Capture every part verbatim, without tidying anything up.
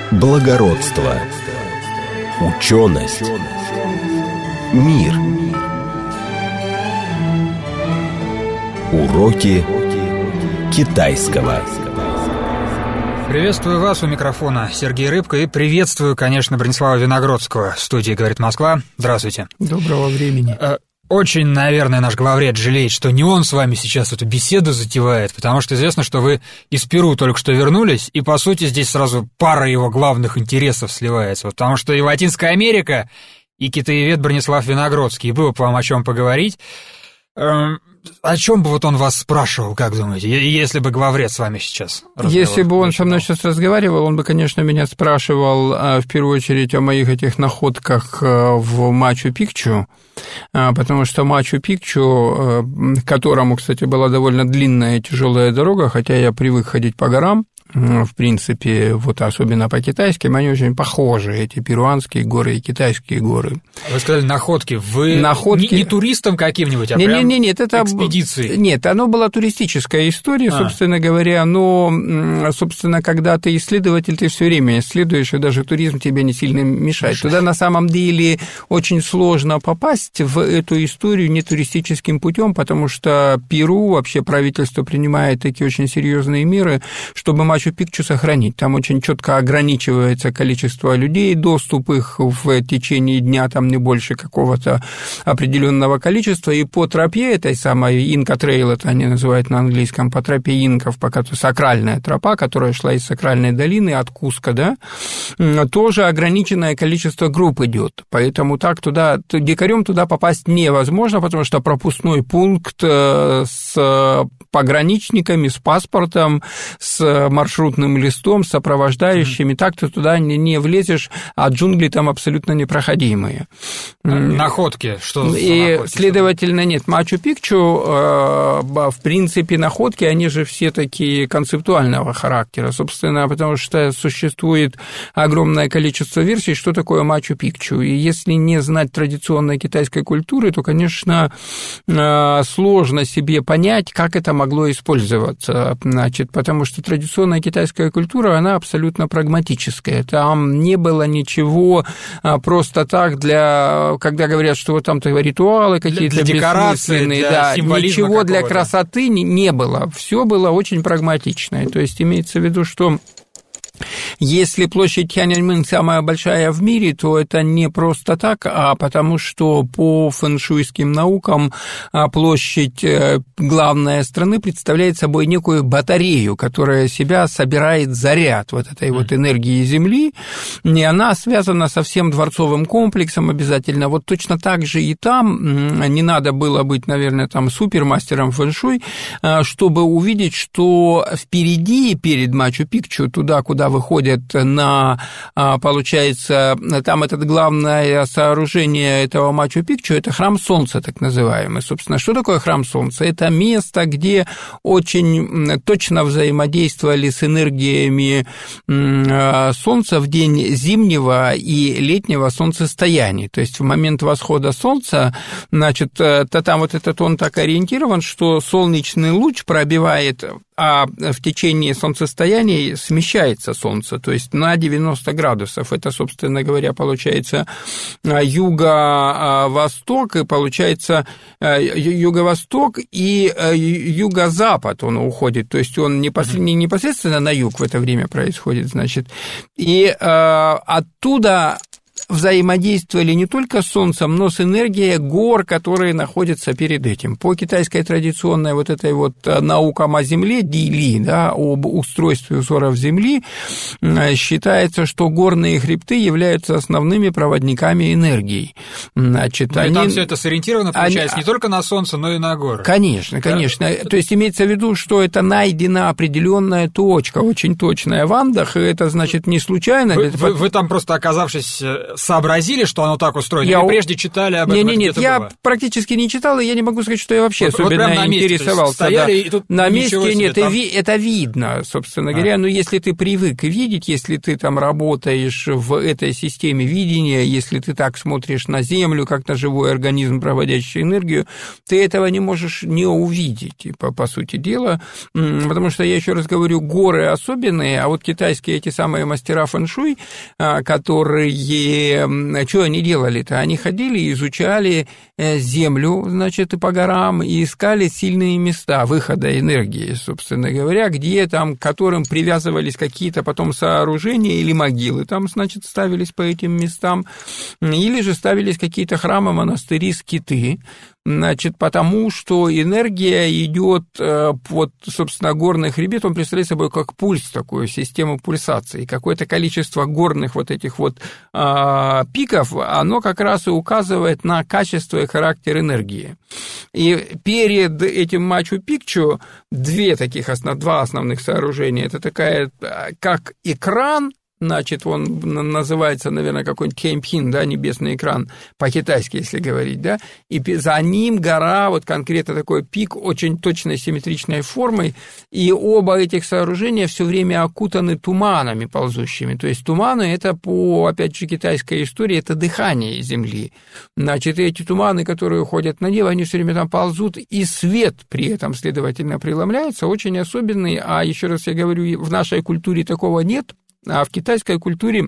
благородство, ученость, мир. Уроки китайского. Приветствую вас, у микрофона Сергей Рыбко, и приветствую, конечно, Бронислава Виногродского в студии «Говорит Москва». Здравствуйте. Доброго времени. Очень, наверное, наш главред жалеет, что не он с вами сейчас эту беседу затевает, потому что известно, что вы из Перу только что вернулись, и, по сути, здесь сразу пара его главных интересов сливается, потому что и Латинская Америка, и китаевед Бронислав Виногродский, было бы вам о чем поговорить. О чем бы вот он вас спрашивал, как думаете, если бы главред с вами сейчас разговаривал? Если бы он со мной сейчас разговаривал, он бы, конечно, меня спрашивал в первую очередь о моих этих находках в Мачу-Пикчу, потому что Мачу-Пикчу, к которому, кстати, была довольно длинная и тяжелая дорога, хотя я привык ходить по горам, в принципе, вот особенно по китайским, они очень похожи, эти перуанские горы и китайские горы. Вы сказали находки. Вы находки... не, не туристом каким-нибудь, а не, прям не, не, нет, это... экспедицией? Нет, оно была туристическая история, а. собственно говоря, но, собственно, когда ты исследователь, ты все время исследуешь, и даже туризм тебе не сильно мешает. Мешает. Туда на самом деле очень сложно попасть в эту историю не туристическим путем, потому что Перу, вообще правительство принимает такие очень серьезные меры, чтобы Мачу-Пикчу сохранить. Там очень четко ограничивается количество людей, доступ их в течение дня там не больше какого-то определенного количества, и по тропе этой самой Инка-трейл, это они называют на английском, по тропе инков, пока то сакральная тропа, которая шла из сакральной долины от Куска, да, тоже ограниченное количество групп идет, поэтому так туда, дикарем туда попасть невозможно, потому что пропускной пункт с пограничниками, с паспортом, с маршрутным листом, с сопровождающими, mm-hmm. так ты туда не, не влезешь, а джунгли там абсолютно непроходимые. Находки, что за И, находки? следовательно, нет, Мачу-Пикчу, в принципе, находки, они же все такие концептуального характера, собственно, потому что существует огромное количество версий, что такое Мачу-Пикчу, и если не знать традиционной китайской культуры, то, конечно, сложно себе понять, как это могло использоваться, значит, потому что традиционная китайская культура, она абсолютно прагматическая. Там не было ничего просто так для, когда говорят, что вот там ритуалы какие-то бессмысленные, да, ничего для красоты не, не было. Все было очень прагматичное. То есть имеется в виду, что если площадь Тяньаньмэнь самая большая в мире, то это не просто так, а потому что по фэншуйским наукам площадь главной страны представляет собой некую батарею, которая себя собирает заряд вот этой вот энергии Земли, и она связана со всем дворцовым комплексом обязательно. Вот точно так же и там не надо было быть, наверное, там супермастером фэншуй, чтобы увидеть, что впереди, перед Мачу-Пикчу, туда, куда выходят на, получается, там это главное сооружение этого Мачу-Пикчу, это храм Солнца, так называемый. Собственно, что такое храм Солнца? Это место, где очень точно взаимодействовали с энергиями Солнца в день зимнего и летнего солнцестояния. То есть в момент восхода Солнца, значит, то там вот этот он так ориентирован, что солнечный луч пробивает, а в течение солнцестояния смещается Солнце, то есть на девяносто градусов. Это, собственно говоря, получается юго-восток, и получается юго-восток и юго-запад он уходит, то есть он не непосредственно на юг в это время происходит, значит, и оттуда взаимодействовали не только с Солнцем, но с энергией гор, которые находятся перед этим. По китайской традиционной вот этой вот наукам о Земле, дили, да, об устройстве узоров Земли, считается, что горные хребты являются основными проводниками энергии. Значит, ну, они... там все это сориентировано, получается, они... не только на Солнце, но и на горы. Конечно, конечно. Да? То есть имеется в виду, что это найдена определенная точка, очень точная в Андах, и это, значит, не случайно. Вы, вы, вы там просто, оказавшись сообразили, что оно так устроено, я... или прежде читали об этом? Нет, нет, нет, я было? практически не читал, и я не могу сказать, что я вообще вот, особенно вот на месте, интересовался. Стояли, да. и тут на месте нет, там... это видно, собственно а. говоря, но если ты привык видеть, если ты там работаешь в этой системе видения, если ты так смотришь на Землю, как на живой организм, проводящий энергию, ты этого не можешь не увидеть, по, по сути дела, потому что, я еще раз говорю, горы особенные, а вот китайские эти самые мастера фэн-шуй, которые, что они делали-то? Они ходили и изучали Землю, значит, и по горам, и искали сильные места выхода энергии, собственно говоря, где там, к которым привязывались какие-то потом сооружения или могилы, там, значит, ставились по этим местам, или же ставились какие-то храмы, монастыри, скиты, значит, потому что энергия идет вот, собственно, горный хребет, он представляет собой как пульс, такую систему пульсации, какое-то количество горных вот этих вот а, пиков, оно как раз и указывает на качество и характер энергии. И перед этим Мачу-Пикчу две таких, основ, два основных сооружения, это такая, как экран, значит, он называется, наверное, какой-нибудь Кемпхин, да, небесный экран, по-китайски, если говорить, да, и за ним гора, вот конкретно такой пик, очень точной симметричной формой, и оба этих сооружения все время окутаны туманами ползущими, то есть туманы, это по, опять же, китайской истории, это дыхание Земли, значит, эти туманы, которые уходят на небо, они все время там ползут, и свет при этом, следовательно, преломляется, очень особенный, а еще раз я говорю, в нашей культуре такого нет. А в китайской культуре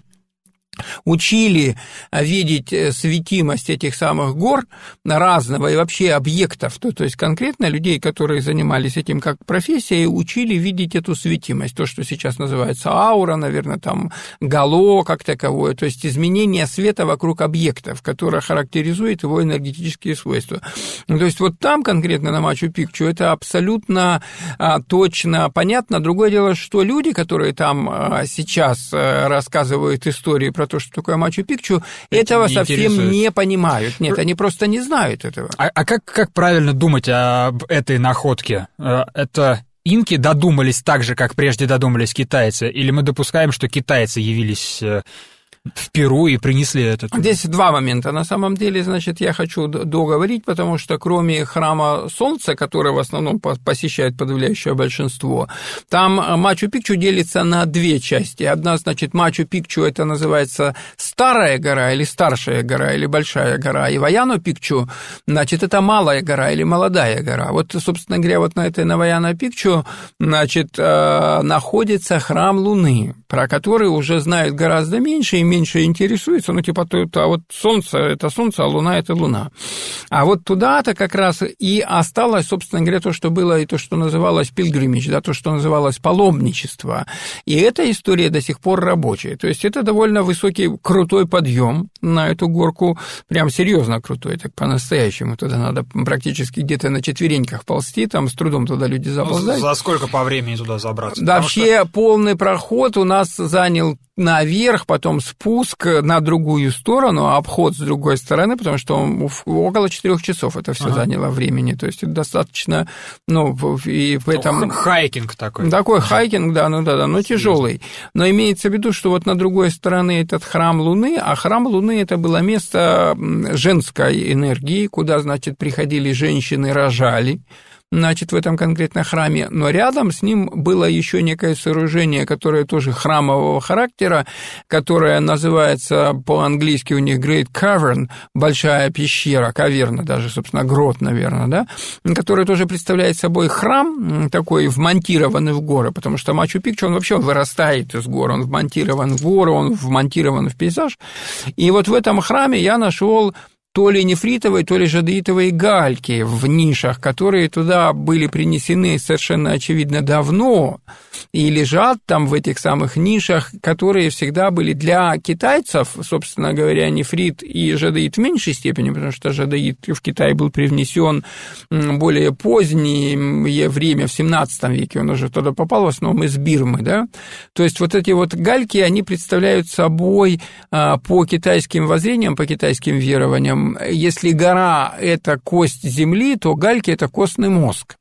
учили видеть светимость этих самых гор разного и вообще объектов, то, то есть конкретно людей, которые занимались этим как профессией, учили видеть эту светимость, то, что сейчас называется аура, наверное, там гало как таковое, то есть изменение света вокруг объектов, которое характеризует его энергетические свойства. То есть вот там конкретно на Мачу-Пикчу это абсолютно а, точно понятно. Другое дело, что люди, которые там а, сейчас а, рассказывают истории про то, что такое Мачу-Пикчу, этого не совсем не понимают. Нет, они просто не знают этого. А, а как, как правильно думать об этой находке? Это инки додумались так же, как прежде додумались китайцы? Или мы допускаем, что китайцы явились в Перу и принесли этот... Здесь два момента. На самом деле, значит, я хочу договорить, потому что кроме храма Солнца, который в основном посещает подавляющее большинство, там Мачу-Пикчу делится на две части. Одна, значит, Мачу-Пикчу, это называется Старая гора или Старшая гора или Большая гора, и Ваяно-Пикчу, значит, это Малая гора или Молодая гора. Вот, собственно говоря, вот на этой Ваяно-Пикчу, значит, находится храм Луны, про который уже знают гораздо меньше и меньше интересуется, ну, типа, то, а вот Солнце – это Солнце, а Луна – это Луна. А вот туда-то как раз и осталось, собственно говоря, то, что было, и то, что называлось пилгримидж, да, то, что называлось паломничество. И эта история до сих пор рабочая. То есть это довольно высокий, крутой подъем на эту горку, прям серьезно крутой, так по-настоящему. Туда надо практически где-то на четвереньках ползти, там с трудом туда люди заползают. За сколько по времени туда забраться? Да, вообще что... полный проход у нас занял наверх, потом спуск на другую сторону, обход с другой стороны, потому что около четырех часов это все ага. заняло времени, то есть это достаточно, ну, и в этом... Хайкинг такой. Такой хайкинг, да, ну да, да, но тяжелый. Но имеется в виду, что вот на другой стороне этот храм Луны, а храм Луны это было место женской энергии, куда, значит, приходили женщины, рожали, значит, в этом конкретно храме, но рядом с ним было еще некое сооружение, которое тоже храмового характера, которое называется по-английски у них Great Cavern, большая пещера, каверна даже, собственно, грот, наверное, да, который тоже представляет собой храм, такой вмонтированный в горы, потому что Мачу-Пикчу, он вообще вырастает из гор, он вмонтирован в горы, он вмонтирован в пейзаж, и вот в этом храме я нашел то ли нефритовые, то ли жадеитовые гальки в нишах, которые туда были принесены совершенно очевидно давно, и лежат там в этих самых нишах, которые всегда были для китайцев, собственно говоря, нефрит и жадеит в меньшей степени, потому что жадеит в Китай был привнесен более позднее время, в семнадцатом веке, он уже туда попал, в основном из Бирмы, да, то есть вот эти вот гальки, они представляют собой по китайским воззрениям, по китайским верованиям, если гора – это кость земли, то гальки – это костный мозг.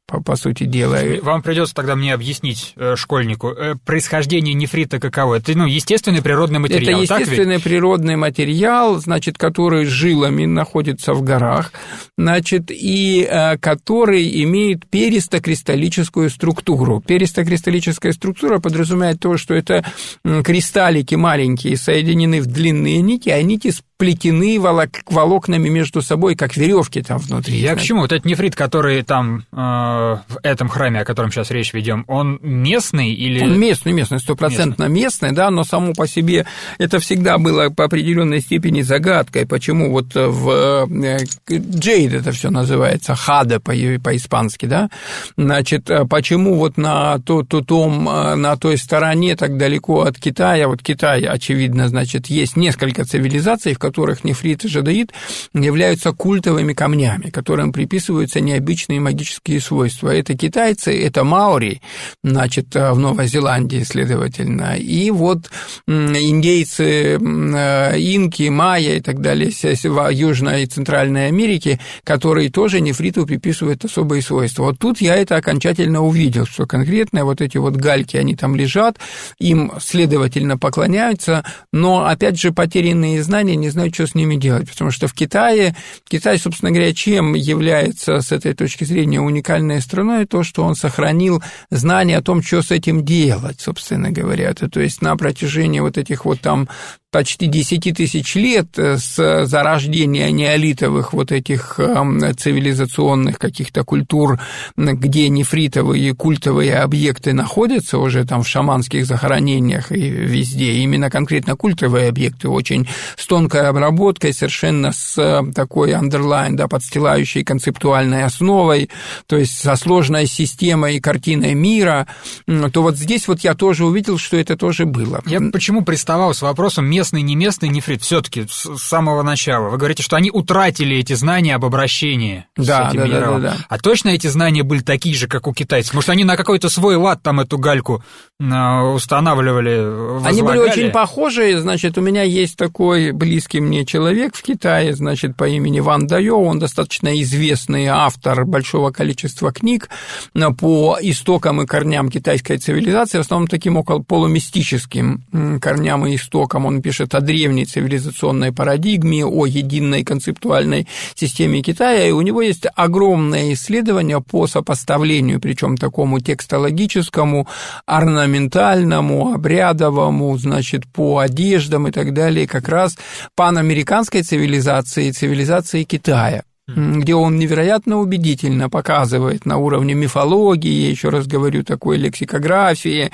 по, по сути дела. Вам придется тогда мне объяснить, э, школьнику, э, происхождение нефрита каково? Это, ну, естественный природный материал, Это естественный природный материал, значит, который жилами находится в горах, значит, и э, который имеет перистокристаллическую структуру. Перистокристаллическая структура подразумевает то, что это кристаллики маленькие, соединены в длинные нити, а нити сплетены волокнами между собой, как веревки там внутри. Я к чему? Вот этот нефрит, который там э, в этом храме, о котором сейчас речь ведем, он местный или... Он местный, местный, стопроцентно местный. местный, да, но само по себе это всегда было по определенной степени загадкой, почему вот в джейд это все называется, хада по-испански, да, значит, почему вот на, то, то, том, на той стороне, так далеко от Китая, вот Китай, очевидно, значит, есть несколько цивилизаций, в которых нефрит и жадеид являются культовыми камнями, которым приписываются необычные магические свойства. Это китайцы, это маори, значит, в Новой Зеландии, следовательно, и вот индейцы, инки, майя и так далее в Южной и Центральной Америке, которые тоже нефриту приписывают особые свойства. Вот тут я это окончательно увидел, что конкретно вот эти вот гальки, они там лежат, им, следовательно, поклоняются, но, опять же, потерянные знания не знают, что с ними делать, потому что в Китае, Китай, собственно говоря, чем является с этой точки зрения уникальной страной, то, что он сохранил знания о том, что с этим делать, собственно говоря. То есть на протяжении вот этих вот там почти десяти тысяч лет с зарождения неолитовых вот этих цивилизационных каких-то культур, где нефритовые культовые объекты находятся уже там в шаманских захоронениях и везде, именно конкретно культовые объекты, очень с тонкой обработкой, совершенно с такой underline, да, подстилающей концептуальной основой, то есть со сложной системой и картиной мира, то вот здесь вот я тоже увидел, что это тоже было. Я почему приставал с вопросом местный, не местный нефрит, все-таки с самого начала. Вы говорите, что они утратили эти знания об обращении да, с этим да, минералом. Да, да, да. А точно эти знания были такие же, как у китайцев? Может, они на какой-то свой лад там эту гальку устанавливали, возлагали? Они были очень похожи. Значит, у меня есть такой близкий мне человек в Китае, значит, по имени Ван Дайо. Он достаточно известный автор большого количества книг по истокам и корням китайской цивилизации, в основном таким около полумистическим корням и истокам. Он пишет о древней цивилизационной парадигме, о единой концептуальной системе Китая, и у него есть огромное исследование по сопоставлению, причем такому текстологическому, орнаментальному, обрядовому, значит, по одеждам и так далее, как раз панамериканской цивилизации и цивилизации Китая, где он невероятно убедительно показывает на уровне мифологии, я еще раз говорю, такой лексикографии,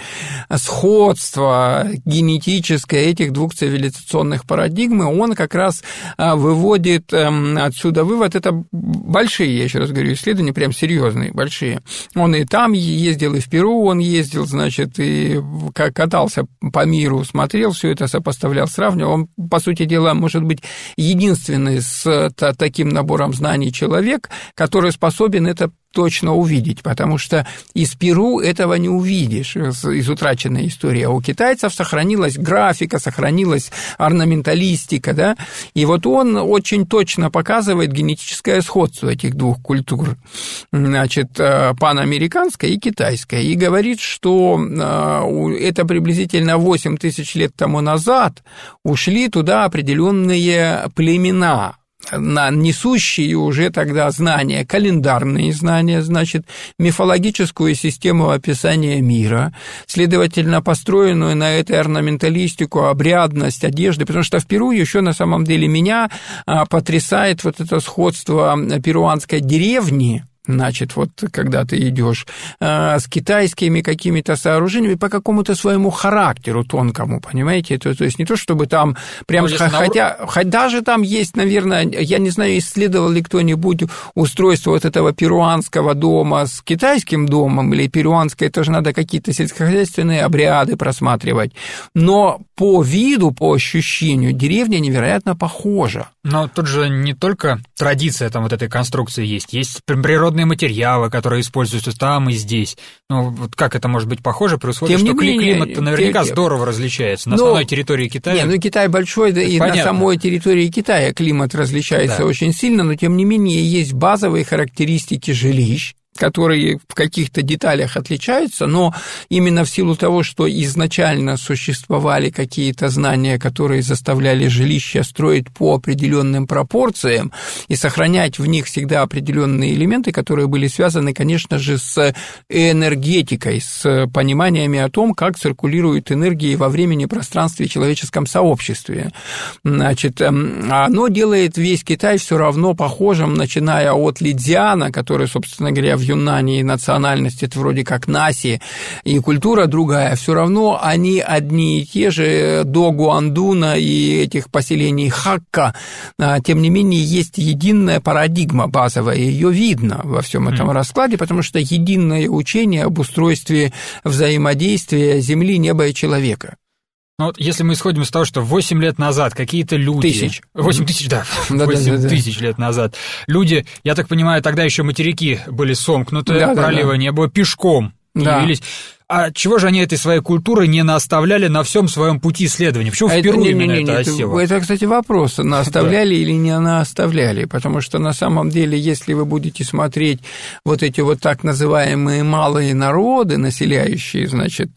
сходства генетическое этих двух цивилизационных парадигм, и он как раз выводит отсюда вывод, это большие, я еще раз говорю, исследования, прям серьезные, большие. Он и там ездил, и в Перу он ездил, значит, и катался по миру, смотрел все это, сопоставлял, сравнивал. Он, по сути дела, может быть, единственный с таким набором знаний, человек, который способен это точно увидеть, потому что из Перу этого не увидишь, из утраченной истории. А у китайцев сохранилась графика, сохранилась орнаменталистика, да, и вот он очень точно показывает генетическое сходство этих двух культур, значит, панамериканской и китайской, и говорит, что это приблизительно восемь тысяч лет тому назад ушли туда определенные племена, на несущие уже тогда знания, календарные знания, значит, мифологическую систему описания мира, следовательно, построенную на этой орнаменталистику, обрядность, одежды, потому что в Перу еще на самом деле меня потрясает вот это сходство перуанской деревни, значит, вот когда ты идешь э, с китайскими какими-то сооружениями по какому-то своему характеру тонкому, понимаете? То, то есть не то, чтобы там прям... Х- хотя, хотя даже там есть, наверное, я не знаю, исследовал ли кто-нибудь устройство вот этого перуанского дома с китайским домом, или перуанское, тоже надо какие-то сельскохозяйственные обряды просматривать. Но по виду, по ощущению, деревня невероятно похожа. Но тут же не только традиция там вот этой конструкции есть, есть природные материалы, которые используются там и здесь. Ну, вот как это может быть похоже при условии, тем что менее, климат наверняка тем, здорово различается на но, основной территории Китая? Не, ну Китай большой, да, и понятно. На самой территории Китая климат различается да. очень сильно, но тем не менее есть базовые характеристики жилищ, которые в каких-то деталях отличаются, но именно в силу того, что изначально существовали какие-то знания, которые заставляли жилища строить по определенным пропорциям и сохранять в них всегда определенные элементы, которые были связаны, конечно же, с энергетикой, с пониманиями о том, как циркулирует энергия во времени, пространстве и человеческом сообществе. Значит, оно делает весь Китай все равно похожим, начиная от Лидзяна, который, собственно говоря, в Юнане и национальность это вроде как наси, и культура другая, все равно они одни и те же до Гуандуна и этих поселений Хакка. Тем не менее, есть единая парадигма базовая, ее видно во всем этом mm. раскладе, потому что единое учение об устройстве взаимодействия Земли, неба и человека. Ну вот если мы исходим из того, что восемь лет назад какие-то люди... Тысяч. восемь тысяч, да, восемь тысяч лет назад. Люди, я так понимаю, тогда еще материки были сомкнуты, да, пролива да, да. не было, пешком да. явились. А чего же они этой своей культуры не наоставляли на всем своем пути исследования? Почему а в Перу это, именно не, не, это не, осело? Это, кстати, вопрос, наоставляли или не наоставляли, потому что на самом деле, если вы будете смотреть вот эти вот так называемые малые народы, населяющие, значит,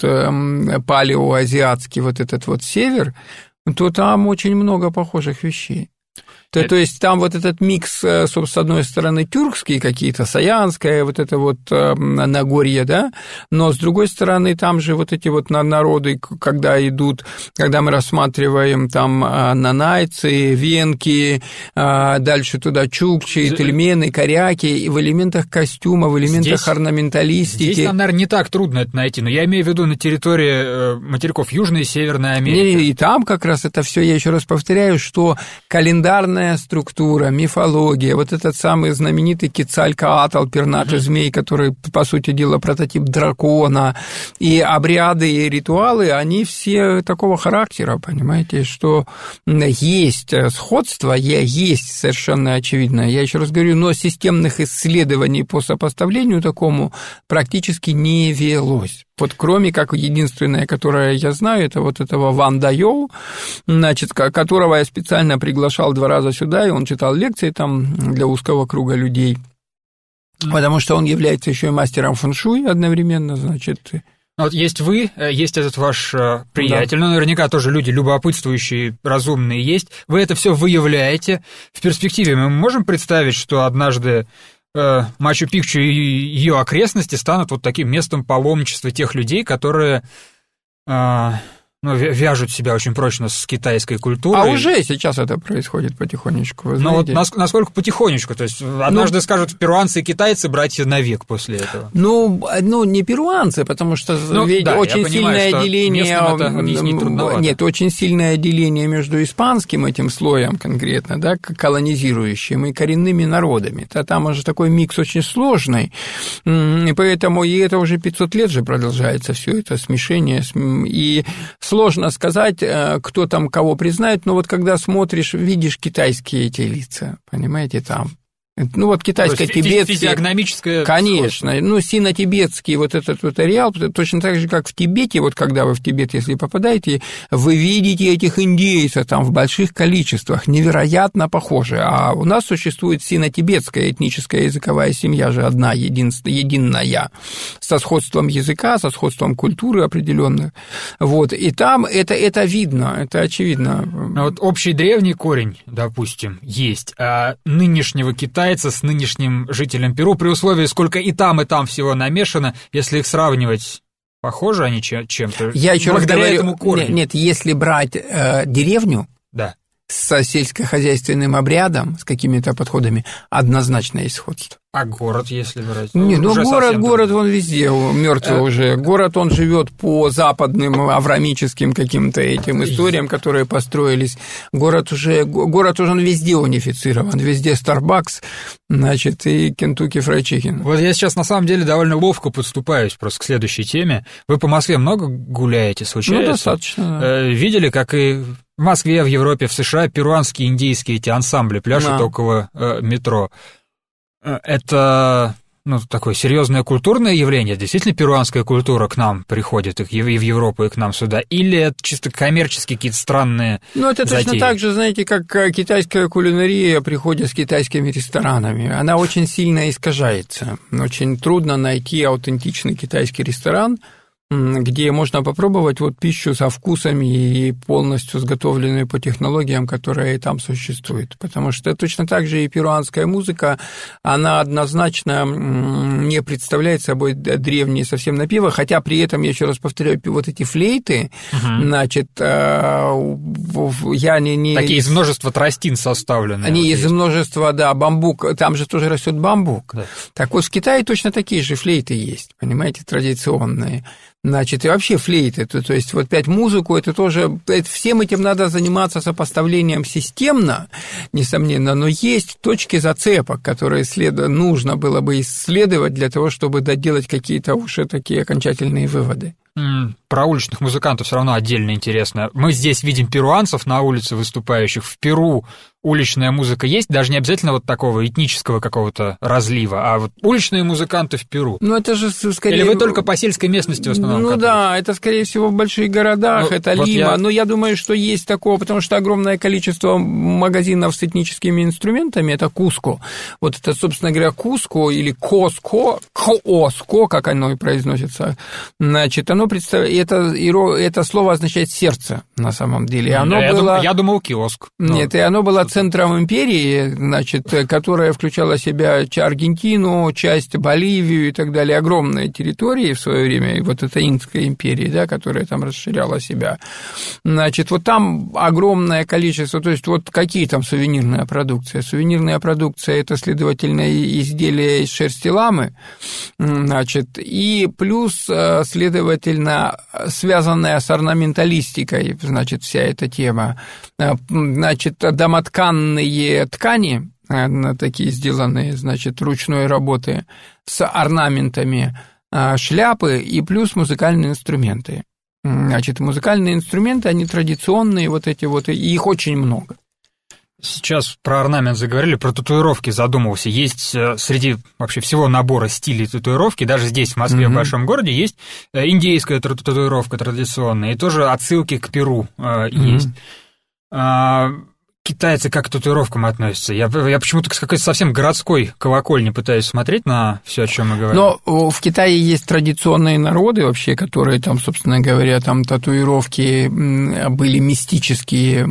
палеоазиатский вот этот вот север, то там очень много похожих вещей. То, то есть там вот этот микс, собственно, с одной стороны, тюркские какие-то, саянское, вот это вот Нагорье, да, но с другой стороны, там же вот эти вот народы, когда идут, когда мы рассматриваем там нанайцы, венки, дальше туда чукчи, тельмены, коряки, и в элементах костюма, в элементах здесь, орнаменталистики. Здесь нам, наверное, не так трудно это найти, но я имею в виду на территории материков Южной и Северной Америки. И, и там как раз это все, я еще раз повторяю, что календарная структура, мифология, вот этот самый знаменитый Кецалькоатль, пернатый mm-hmm. змей, который, по сути дела, прототип дракона, и обряды, и ритуалы, они все такого характера, понимаете, что есть сходство, есть совершенно очевидно, я еще раз говорю, но системных исследований по сопоставлению такому практически не велось. Вот кроме как единственное, которое я знаю, это вот этого Ван Дайоу, значит, которого я специально приглашал два раза сюда, и он читал лекции там для узкого круга людей, потому что он является еще и мастером фэн-шуй одновременно, значит. Вот есть вы, есть этот ваш приятель, да. ну, наверняка тоже люди любопытствующие, разумные есть. Вы это все выявляете. В перспективе мы можем представить, что однажды Мачу-Пикчу и ее окрестности станут вот таким местом паломничества тех людей, которые ну, вяжут себя очень прочно с китайской культурой. А уже сейчас это происходит потихонечку, вы знаете. Ну вот насколько потихонечку? То есть однажды ну, скажут перуанцы и китайцы братья навек после этого. Ну, ну не перуанцы, потому что ну, ведь да, очень сильное понимаю, деление... Нет, очень сильное деление между испанским этим слоем конкретно, да, колонизирующим, и коренными народами. То там уже такой микс очень сложный, и поэтому и это уже пятьсот лет же продолжается все это смешение, и сложно сказать, кто там кого признает, но вот когда смотришь, видишь китайские эти лица, понимаете, там. Ну, вот китайско-тибетский... Физиогномическое... Конечно. Сходство. Ну, сино-тибетский вот этот вот ареал, точно так же, как в Тибете, вот когда вы в Тибет, если попадаете, вы видите этих индейцев там в больших количествах, невероятно похожи. А у нас существует сино-тибетская этническая языковая семья же одна, единственная, единая, со сходством языка, со сходством культуры определенных. Вот. И там это, это видно, это очевидно. А вот общий древний корень, допустим, есть, а нынешнего Китая с нынешним жителем Перу, при условии, сколько и там, и там всего намешано, если их сравнивать, похожи они чем-то? Я еще раз говорю, этому корню. Нет, нет, если брать э, деревню да. с сельскохозяйственным обрядом, с какими-то подходами, однозначно есть сходство. А город, если брать? Не, ну город, город, он везде мертвый а... уже. Город, он живет по западным аврамическим каким-то этим историям, которые построились. Город уже, город уже он везде унифицирован, везде Starbucks, значит, и Kentucky Fried Chicken. Вот я сейчас на самом деле довольно ловко подступаюсь просто к следующей теме. Вы по Москве много гуляете, случается? Ну, достаточно. Да. Видели, как и в Москве, в Европе, в США перуанские, индейские эти ансамбли пляшут да. около э, метро? Это ну, такое серьезное культурное явление, действительно перуанская культура к нам приходит, и в Европу, и к нам сюда, или это чисто коммерческие какие-то странные Ну, это затеи? точно так же, знаете, как китайская кулинария приходит с китайскими ресторанами. Она очень сильно искажается. Очень трудно найти аутентичный китайский ресторан, где можно попробовать вот пищу со вкусами и полностью изготовленную по технологиям, которые там существуют. Потому что точно так же и перуанская музыка, она однозначно не представляет собой древние совсем напевы, хотя при этом, я еще раз повторяю, вот эти флейты, uh-huh. значит, я не... не... Такие из множества тростин составленные. Они вот из есть. множества, да, бамбук, там же тоже растет бамбук. Да. Так вот, в Китае точно такие же флейты есть, понимаете, традиционные. Значит, и вообще флейты, то, то есть вот пять музыку, это тоже, это, всем этим надо заниматься сопоставлением системно, несомненно, но есть точки зацепок, которые след... нужно было бы исследовать для того, чтобы доделать какие-то уже такие окончательные выводы. Про уличных музыкантов все равно отдельно интересно. Мы здесь видим перуанцев на улице выступающих. В Перу уличная музыка есть, даже не обязательно вот такого этнического какого-то разлива, а вот уличные музыканты в Перу. Ну, это же скорее... Или вы только по сельской местности в основном Ну, катаетесь? Да, это, скорее всего, в больших городах, ну, это вот Лима, я... но я думаю, что есть такое, потому что огромное количество магазинов с этническими инструментами, это Куско. Вот это, собственно говоря, Куско или Коско, Кооско, как оно и произносится, значит, оно представляет... Это, это слово означает «сердце» на самом деле. Оно я, было... думал, я думал, киоск. Нет, и оно было центром империи, значит, которая включала в себя Аргентину, часть Боливию и так далее, огромные территории в свое время, и вот эта Инкская империя, да, которая там расширяла себя. Значит, вот там огромное количество, то есть вот какие там сувенирная продукция? Сувенирная продукция – это, следовательно, изделия из шерсти ламы, значит, и плюс, следовательно, связанная с орнаменталистикой, значит, вся эта тема, значит, домотканные ткани, такие сделанные, значит, ручной работы, с орнаментами, шляпы и плюс музыкальные инструменты. Значит, музыкальные инструменты, они традиционные, вот эти вот, и их очень много. Сейчас про орнамент заговорили, про татуировки задумался. Есть среди вообще всего набора стилей татуировки, даже здесь, в Москве, mm-hmm. в большом городе, есть индейская татуировка традиционная, и тоже отсылки к Перу mm-hmm. есть. А, китайцы как к татуировкам относятся? Я, я почему-то с какой-то совсем городской колокольни пытаюсь смотреть на все, о чем мы говорим. Но в Китае есть традиционные народы вообще, которые там, собственно говоря, там татуировки были мистические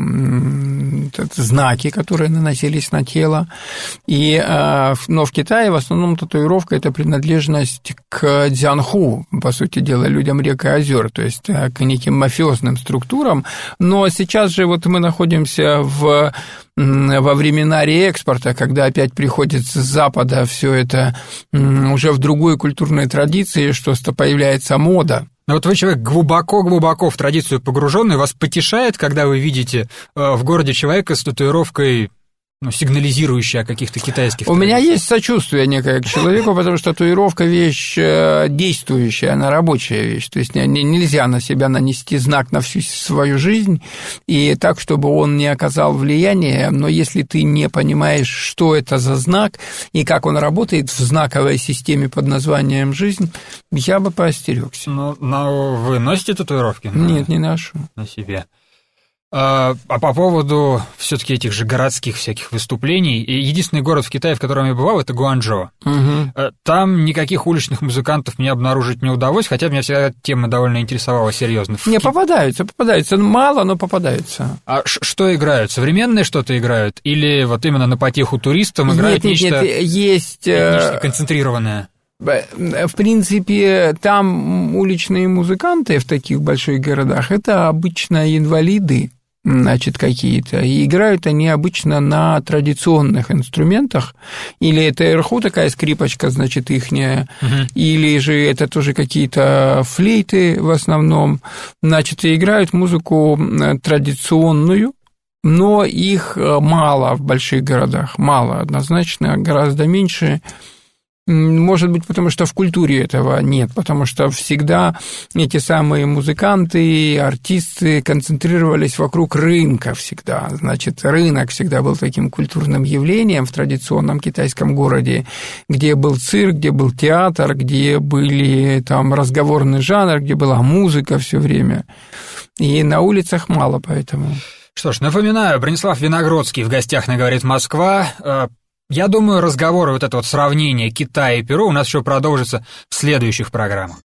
знаки, которые наносились на тело. И, но в Китае в основном татуировка – это принадлежность к дзянху, по сути дела, людям рек и озер, то есть к неким мафиозным структурам. Но сейчас же вот мы находимся в во времена реэкспорта, когда опять приходит с Запада все это уже в другой культурной традиции, что появляется мода. Но вот вы человек глубоко-глубоко в традицию погруженный, вас потешает, когда вы видите в городе человека с татуировкой, ну, сигнализирующая о каких-то китайских У традициях. Меня есть сочувствие некое к человеку, потому что татуировка вещь действующая, она рабочая вещь. То есть нельзя на себя нанести знак на всю свою жизнь, и так, чтобы он не оказал влияния, но если ты не понимаешь, что это за знак и как он работает в знаковой системе под названием «жизнь», я бы поостерёгся. Ну, но вы носите татуировки? Нет, не ношу. На себе. А по поводу все-таки этих же городских всяких выступлений, единственный город в Китае, в котором я бывал, это Гуанчжоу. Угу. Там никаких уличных музыкантов мне обнаружить не удалось, хотя меня всегда эта тема довольно интересовала серьезно. Не, попадаются, попадаются, мало, но попадаются. А что играют? Современное что-то играют? Или вот именно на потеху туристам играют нет, нет, нечто, нет, есть... нечто концентрированное? В принципе, там уличные музыканты в таких больших городах – это обычно инвалиды, значит, какие-то, и играют они обычно на традиционных инструментах, или это эрху, такая скрипочка, значит, ихняя, uh-huh. или же это тоже какие-то флейты в основном, значит, и играют музыку традиционную, но их мало в больших городах, мало однозначно, гораздо меньше. Может быть, потому что в культуре этого нет, потому что всегда эти самые музыканты, артисты концентрировались вокруг рынка всегда. Значит, рынок всегда был таким культурным явлением в традиционном китайском городе, где был цирк, где был театр, где были там разговорный жанр, где была музыка все время. И на улицах мало поэтому. Что ж, напоминаю, Бронислав Виногродский в гостях на «Говорит Москва». Я думаю, разговоры, вот это вот сравнение Китая и Перу у нас еще продолжится в следующих программах.